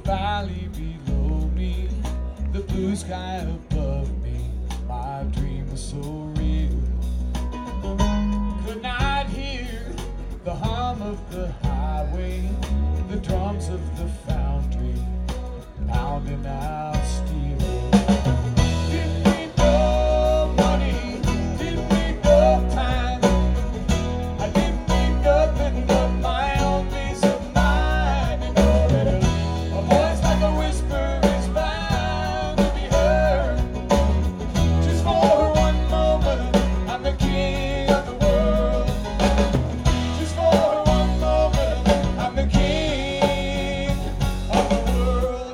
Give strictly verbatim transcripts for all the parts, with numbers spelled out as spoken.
valley below me, the blue sky above me, my dream was so real. Could not hear the hum of the highway, the drums of the foundry pounding out steel. Didn't need no money, didn't need no time, I didn't need nothing but my own peace of mind. You know that a voice like a whisper is bound to be heard. Just for one moment, I'm the king of the world. Just for one moment, I'm the king of the world.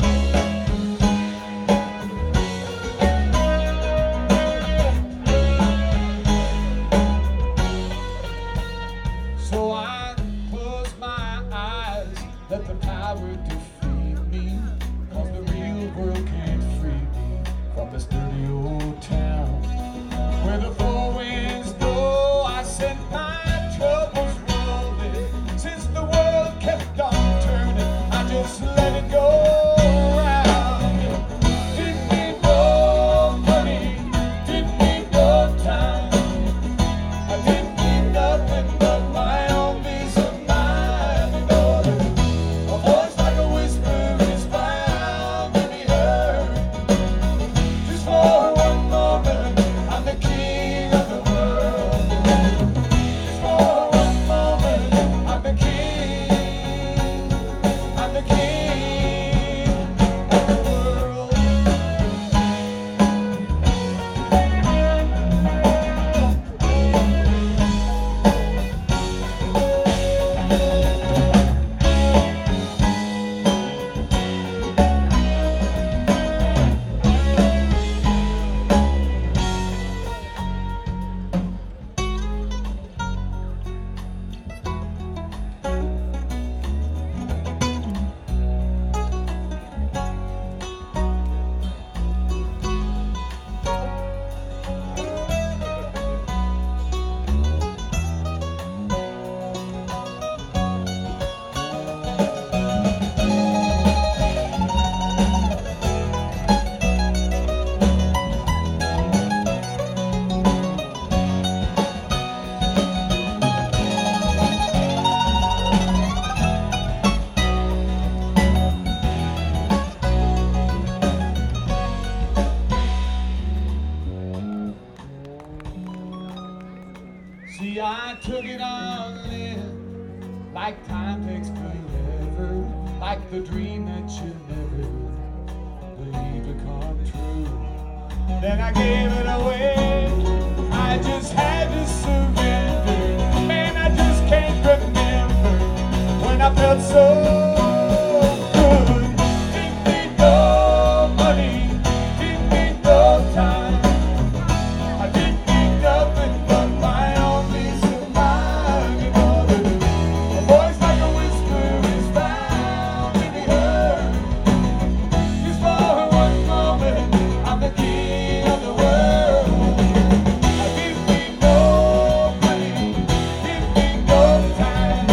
So I close my eyes, let the power defeat me, 'cause the real world can't free me from this dirty old town. Where the four winds blow, I sent my troubles rolling. Since the world kept on turning, I just let it go round. Didn't need no money, didn't need no time, I didn't need nothing but my own peace of mind. You know that a voice like a whisper is bound to be heard. Just for one moment, I'm the king of the world. Just for one moment, I'm the king. I'm the king of the world. See, I took it all in, like time takes forever, like the dream that you never believe to come true. Then I gave it away, I just had to surrender. Man, I just can't remember when I felt so good. Didn't need no money, didn't need no time, I didn't need nothing but my own peace of mind. You know that a voice like a whisper is bound to be heard. Just for one moment, I'm the king of the world. I didn't need no money, didn't need no time,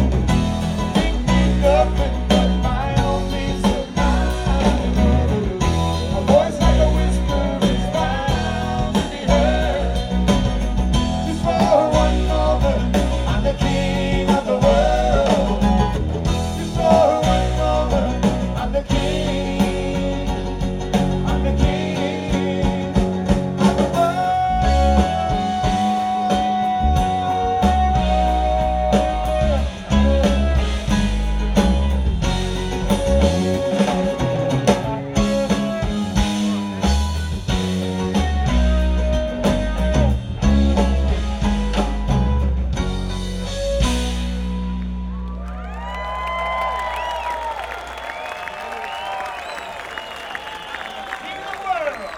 didn't need nothing but my own peace of mind. A voice like a whisper is bound to be heard. Just for one moment, I'm the king of the world. Just for one moment, I'm the king. I'm the king of the world. King of the world.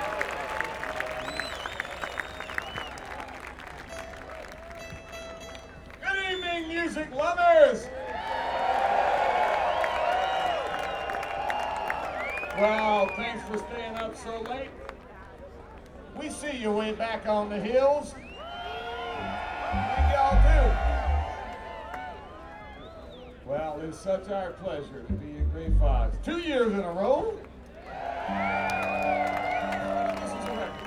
Good evening, music lovers. Well, thanks for staying up so late. We see you way back on the hills. Think y'all do. Well, It is such our pleasure to be in Grade Five. Two years in a row. This is a record.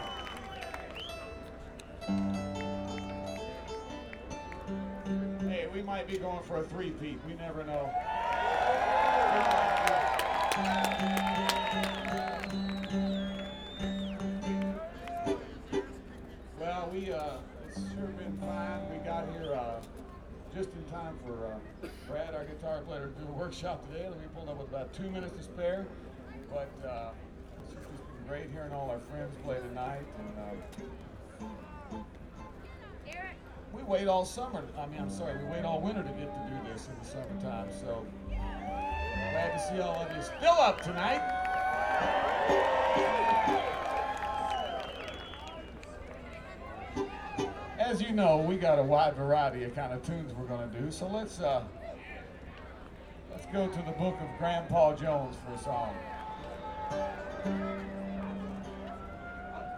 Hey, we might be going for a three-peat. We never know. Well, we, uh, it's sure been fine. We got here uh, just in time for uh, Brad, our guitar player, to do a workshop today. We pulled up with about two minutes to spare. But uh, it's just been great hearing all our friends play tonight. And uh, we wait all summer. I mean, I'm sorry, we wait all winter to get to do this in the summertime. So glad to see all of you still up tonight. As you know, we got a wide variety of kind of tunes we're going to do. So let's uh, let's go to the book of Grandpa Jones for a song.